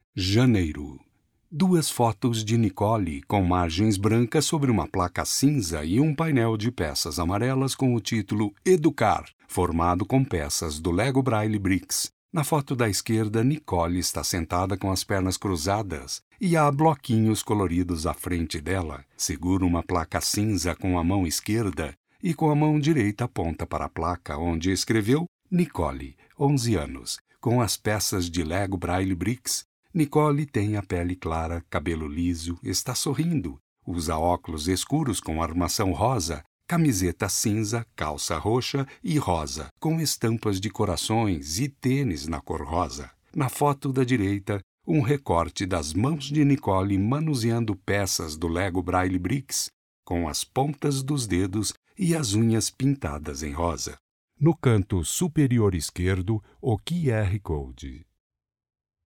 Janeiro. 2 fotos de Nicole com margens brancas sobre uma placa cinza e um painel de peças amarelas com o título Educar, formado com peças do Lego Braille Bricks. Na foto da esquerda, Nicole está sentada com as pernas cruzadas e há bloquinhos coloridos à frente dela. Segura uma placa cinza com a mão esquerda e com a mão direita aponta para a placa onde escreveu Nicole, 11 anos, com as peças de Lego Braille Bricks. Nicole tem a pele clara, cabelo liso, está sorrindo, usa óculos escuros com armação rosa, camiseta cinza, calça roxa e rosa, com estampas de corações e tênis na cor rosa. Na foto da direita, um recorte das mãos de Nicole manuseando peças do Lego Braille Bricks, com as pontas dos dedos e as unhas pintadas em rosa. No canto superior esquerdo, o QR Code.